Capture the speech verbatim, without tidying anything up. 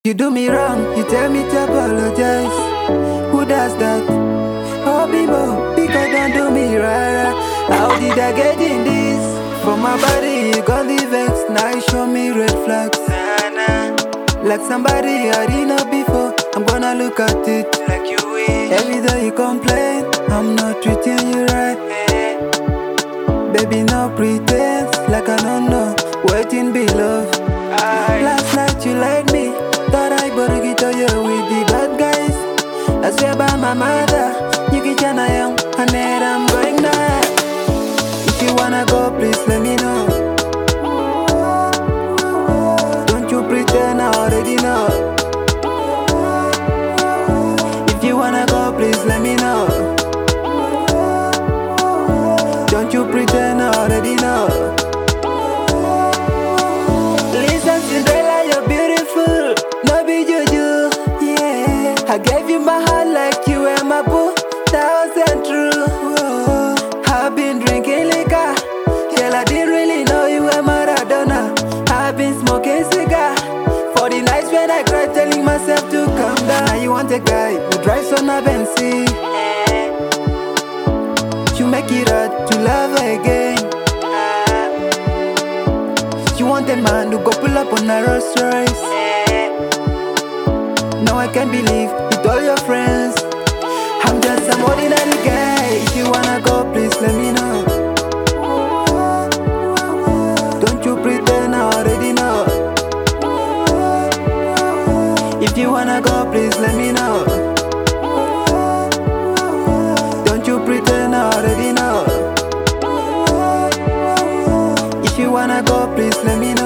You do me wrong, you tell me to apologize. Who does that? Oh, Bimbo, because don't do me right. How did I get in this? For my body, you got the vex. Now you show me red flags. Like somebody I didn't know before. I'm gonna look at it like you wish. Every day you complain, I'm not treating you right. Baby, no pretense, like I don't know. Waiting be love. Aye. Last night you lied me. Thought I better get to you with the bad guys. I swear by my mother, you can chana young, and then I'm going there. If you wanna go, please let me know. Don't you pretend I already know. If you wanna go, please let me know. Don't you pretend I already know. Listen, Cinderella, you're beautiful. No be juju, yeah. I gave you my heart like you were my boo. That wasn't true. Whoa. I've been drinking liquor. Girl, I didn't really know you were Maradona. I've been smoking cigar. For the nights when I cried, telling myself to calm down. Now you want a guy who drives on a Benzie. You make it hard to love again. You want a man who go pull up on a Rolls Royce. Now I can't believe with all your friends. I'm just some ordinary guy. If you wanna go, please let me know. Don't you pretend I already know. If you wanna go, please let me know. Don't you pretend I already know. If you wanna go, please let me know.